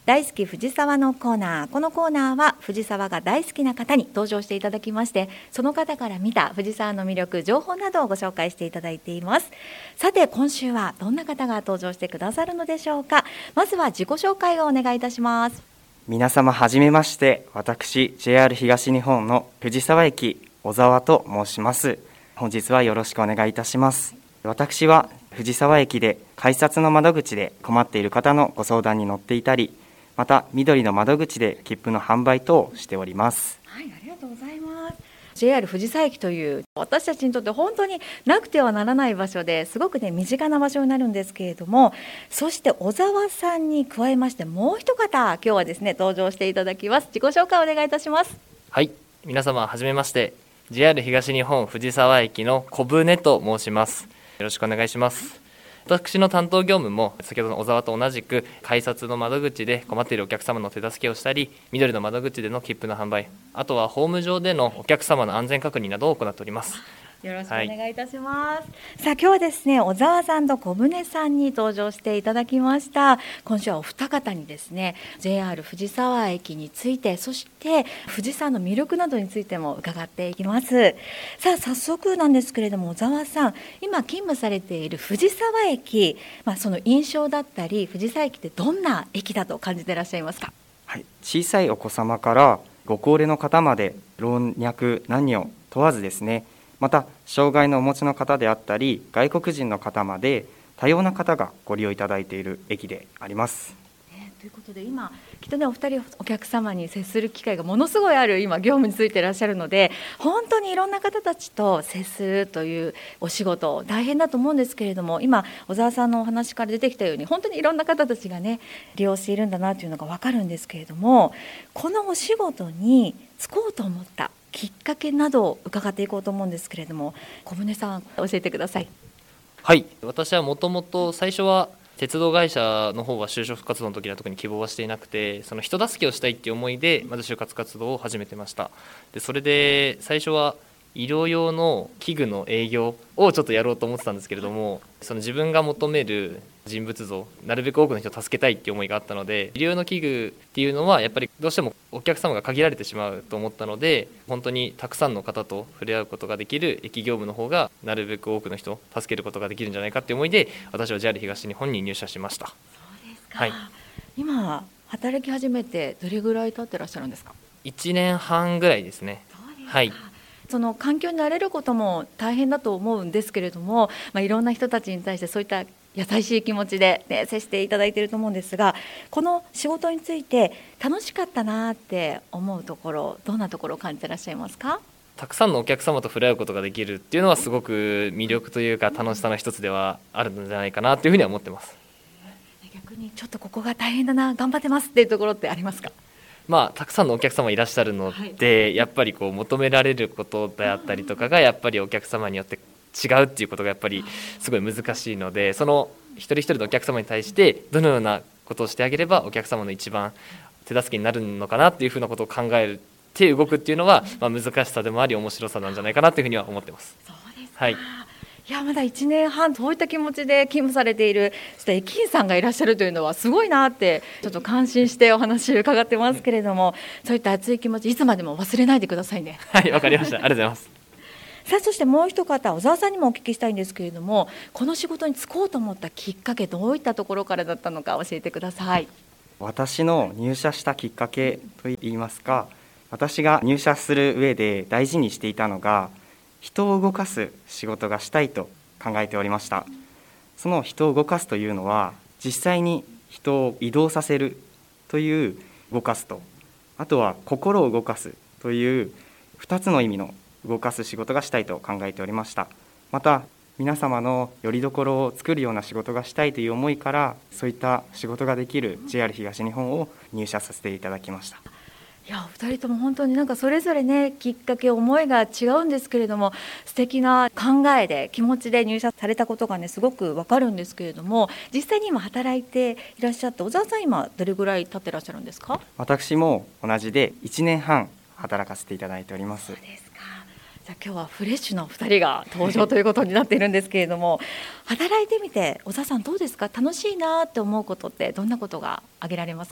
大好き藤沢のコーナー。このコーナーは藤沢が大好きな方に登場していただきまして、その方から見た藤沢の魅力、情報などをご紹介していただいています。さて今週はどんな方が登場してくださるのでしょうか。まずは自己紹介をお願いいたします。 皆様はじめまして。私 JR 東日本の藤沢駅小沢と申します。本日はよろしくお願いいたします。私は藤沢駅で改札の窓口で困っている方のご相談に乗っていたり、また緑の窓口で切符の販売等をしております。 はい、ありがとうございます。 JR 藤沢駅という私たちにとって本当になくてはならない場所ですごく身近な場所になるんですけれども、そして小沢さんに加えましてもう一方今日はですね登場していただきます。自己紹介をお願いいたします。 はい、皆様はじめまして。 JR 東日本藤沢駅の小舟と申します。よろしくお願いします。私の担当業務も先ほどの小沢と同じく改札の窓口で困っているお客様の手助けをしたり、緑の窓口での切符の販売、あとはホーム上でのお客様の安全確認などを行っております。 よろしくお願いいたします。さあ今日はですね小沢さんと小舟さんに登場していただきました。今週はお二方にですね JR 藤沢駅について、そして藤沢の魅力などについても伺っていきます。さあ早速なんですけれども小沢さん、今勤務されている藤沢駅、その印象だったり藤沢駅ってどんな駅だと感じていらっしゃいますか？ はい、小さいお子様からご高齢の方まで老若男女問わずですね、また障害のお持ちの方であったり外国人の方まで多様な方がご利用いただいている駅であります。 ということで今きっとねお二人お客様に接する機会がものすごいある今業務についていらっしゃるので、本当にいろんな方たちと接するというお仕事大変だと思うんですけれども、今小沢さんのお話から出てきたように本当にいろんな方たちがね利用しているんだなというのが分かるんですけれども、このお仕事に就こうと思ったきっかけなどを伺っていこうと思うんですけれども、小舟さん教えてください。 はい、私はもともと最初は鉄道会社の方は就職活動の時は特に希望はしていなくて、その人助けをしたいっていう思いでまず就活活動を始めてました。でそれで最初は医療用の器具の営業をちょっとやろうと思ってたんですけれども、その自分が求める人物像、なるべく多くの人を助けたいっていう思いがあったので、医療用の器具っていうのはやっぱりどうしてもお客様が限られてしまうと思ったので、本当にたくさんの方と触れ合うことができる駅業務の方がなるべく多くの人を助けることができるんじゃないかっていう思いで、私は JR 東日本に入社しました。 そうですか、 はい、 今働き始めてどれぐらい経ってらっしゃるんですか ？1年半ぐらいですね。 そうですか。 はい、 その環境に慣れることも大変だと思うんですけれども、いろんな人たちに対してそういった優しい気持ちで、接していただいていると思うんですが、この仕事について楽しかったなって思うところ、どんなところを感じていらっしゃいますか？ たくさんのお客様と触れ合うことができるっていうのはすごく魅力というか楽しさの一つではあるんじゃないかなというふうには思ってます。 逆にちょっとここが大変だな、頑張ってますっていうところってありますか？ たくさんのお客様いらっしゃるので、やっぱり求められることであったりとかがやっぱりお客様によって違うっていうことがやっぱりすごい難しいので、その一人一人のお客様に対してどのようなことをしてあげればお客様の一番手助けになるのかなっていうふうなことを考えて動くっていうのは、難しさでもあり面白さなんじゃないかなというふうには思ってます。 そうですか。 はい、 いやまだ1年半そういった気持ちで勤務されているそして駅員さんがいらっしゃるというのはすごいなってちょっと感心してお話を伺ってますけれども、そういった熱い気持ちいつまでも忘れないでくださいね。 はい、わかりました。ありがとうございます。 さあそしてもう一方小沢さんにもお聞きしたいんですけれども、この仕事に就こうと思ったきっかけ、どういったところからだったのか教えてください。 私の入社したきっかけといいますか、私が入社する上で大事にしていたのが人を動かす仕事がしたいと考えておりました。その人を動かすというのは実際に人を移動させるという動かすと、あとは心を動かすという2つの意味の動かす仕事がしたいと考えておりました。また皆様の拠り所を作るような仕事がしたいという思いから、そういった仕事ができる JR 東日本を入社させていただきました。 いやお二人とも本当にそれぞれねきっかけ思いが違うんですけれども、素敵な考えで気持ちで入社されたことがねすごくわかるんですけれども、実際に今働いていらっしゃって小沢さん今どれぐらい経ってらっしゃるんですか？ 私も同じで1年半働かせていただいております。 そうですか。じゃあ今日はフレッシュなお二人が登場ということになっているんですけれども働いてみて小沢さんどうですか？楽しいなって思うことってどんなことが挙げられますか？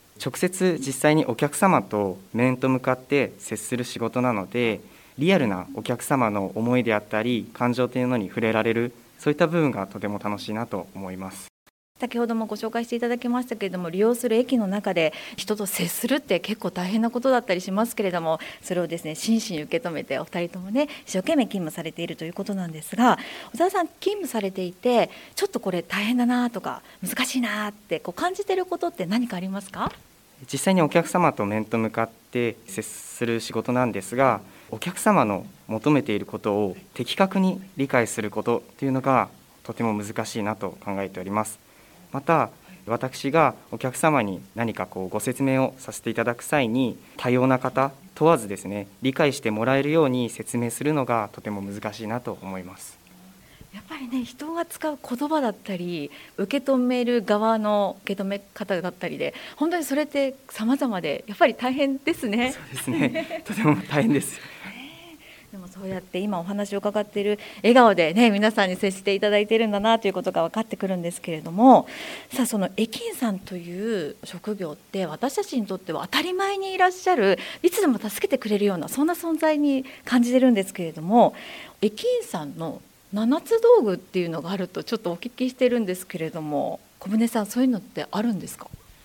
直接実際にお客様と面と向かって接する仕事なので、リアルなお客様の思いであったり感情というのに触れられる、そういった部分がとても楽しいなと思います。 先ほどもご紹介していただきましたけれども、利用する駅の中で人と接するって結構大変なことだったりしますけれども、それをですね真摯に受け止めてお二人ともね一生懸命勤務されているということなんですが、小沢さん勤務されていてちょっとこれ大変だなとか難しいなって感じていることって何かありますか？ 実際にお客様と面と向かって接する仕事なんですが、お客様の求めていることを的確に理解することというのがとても難しいなと考えております。また私がお客様に何かご説明をさせていただく際に、多様な方問わずですね理解してもらえるように説明するのがとても難しいなと思います。 やっぱりね、人が使う言葉だったり受け止める側の受け止め方だったりで、本当にそれって様々でやっぱり大変ですね。 そうですねとても大変です。 でもそうやって今お話を伺っている笑顔でね皆さんに接していただいているんだなということが分かってくるんですけれども、さあその駅員さんという職業って私たちにとっては当たり前にいらっしゃる、いつでも助けてくれるようなそんな存在に感じてるんですけれども、駅員さんの7つ道具っていうのがあるとちょっとお聞きしてるんですけれども、小舟さんそういうのってあるんですか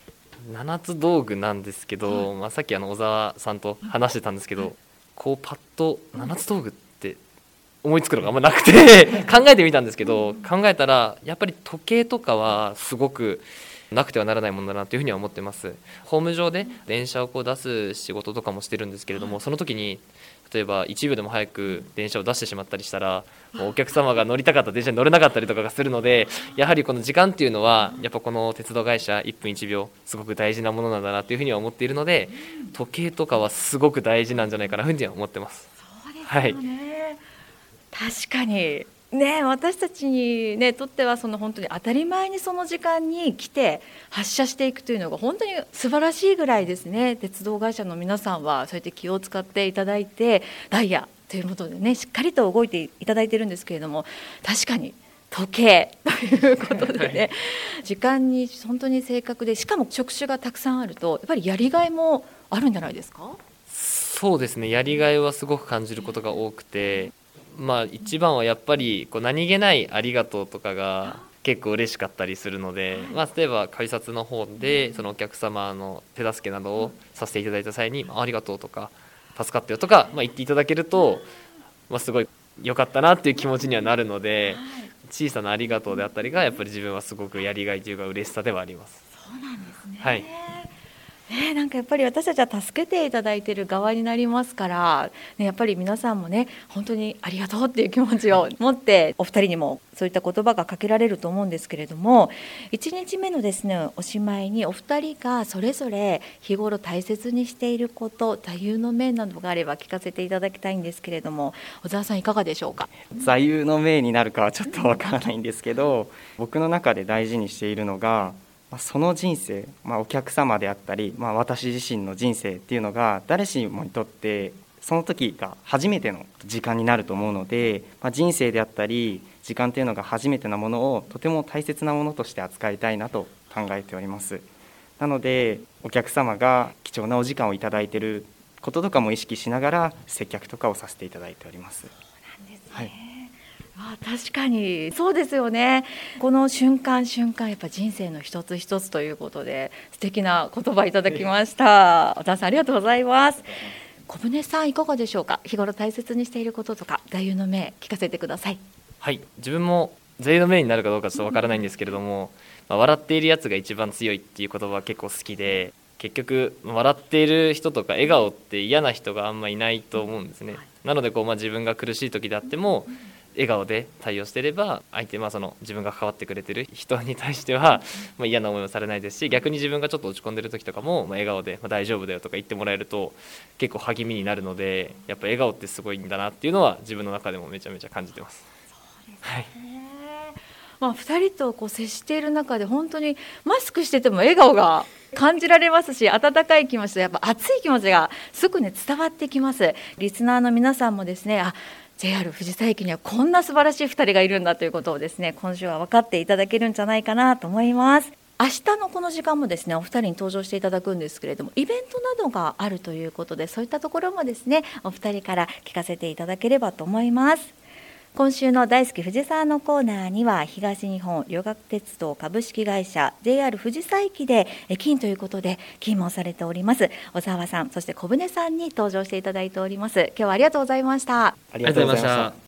7つ道具なんですけど、さっき小沢さんと話してたんですけど、パッと7つ道具って思いつくのがあんまなくて考えてみたんですけど、考えたらやっぱり時計とかはすごくなくてはならないものだなというふうには思ってます。ホーム上で電車を出す仕事とかもしてるんですけれども、その時に例えば1秒でも早く電車を出してしまったりしたら、もうお客様が乗りたかった電車に乗れなかったりとかがするので、やはりこの時間っていうのはやっぱこの鉄道会社1分1秒すごく大事なものなんだなというふうには思っているので、時計とかはすごく大事なんじゃないかなというふうには思ってます。 そうですよね、確かにね、私たちに、ね、とっては本当に当たり前にその時間に来て発車していくというのが本当に素晴らしいぐらいですね。鉄道会社の皆さんはそうやって気を使っていただいてダイヤということでねしっかりと動いていただいているんですけれども、確かに時計ということでね時間に本当に正確で、しかも職種がたくさんあるとやっぱりやりがいもあるんじゃないですか？ そうですね、やりがいはすごく感じることが多くて、一番はやっぱり何気ないありがとうとかが結構嬉しかったりするので、例えば改札の方でそのお客様の手助けなどをさせていただいた際に、ありがとうとか助かったよとか、言っていただけると、すごい良かったなっていう気持ちにはなるので、小さなありがとうであったりがやっぱり自分はすごくやりがいというか嬉しさではあります。 そうなんですね、 はいなんかやっぱり私たちは助けていただいている側になりますから、やっぱり皆さんもね本当にありがとうっていう気持ちを持ってお二人にもそういった言葉がかけられると思うんですけれども、1日目のですねおしまいにお二人がそれぞれ日頃大切にしていること、座右の銘などがあれば聞かせていただきたいんですけれども、小沢さんいかがでしょうか？ 座右の銘になるかはちょっとわからないんですけど、僕の中で大事にしているのが、その人生、お客様であったり、私自身の人生っていうのが誰しもにとってその時が初めての時間になると思うので、人生であったり時間っていうのが初めてなものをとても大切なものとして扱いたいなと考えております。なのでお客様が貴重なお時間をいただいていることとかも意識しながら接客とかをさせていただいております。 そうなんですね、確かにそうですよね。この瞬間瞬間やっぱ人生の一つ一つということで素敵な言葉いただきました。小田さんありがとうございます。小舟さんいかがでしょうか？日頃大切にしていることとか座右の銘聞かせてください。 はい、自分も座右の銘になるかどうかちょっとわからないんですけれども、笑っているやつが一番強いっていう言葉は結構好きで、結局笑っている人とか笑顔って嫌な人があんまいないと思うんですね。なので自分が苦しい時であっても笑顔で対応していれば、相手自分が関わってくれてる人に対しては嫌な思いもされないですし、逆に自分がちょっと落ち込んでる時とかも笑顔で大丈夫だよとか言ってもらえると結構励みになるので、やっぱ笑顔ってすごいんだなっていうのは自分の中でもめちゃめちゃ感じてます。 そうですね、2人と接している中で本当にマスクしてても笑顔が感じられますし、温かい気持ちとやっぱ熱い気持ちがすぐ伝わってきます。リスナーの皆さんもですね、JR 藤沢駅にはこんな素晴らしい2人がいるんだということをですね今週は分かっていただけるんじゃないかなと思います。 明日のこの時間もですねお二人に登場していただくんですけれども、イベントなどがあるということで、そういったところもですねお二人から聞かせていただければと思います。今週の大好き藤沢のコーナーには、東日本旅客鉄道株式会社 JR 藤沢駅で駅員ということで勤務をされております小沢さん、そして小舟さんに登場していただいております。今日はありがとうございました。 ありがとうございました。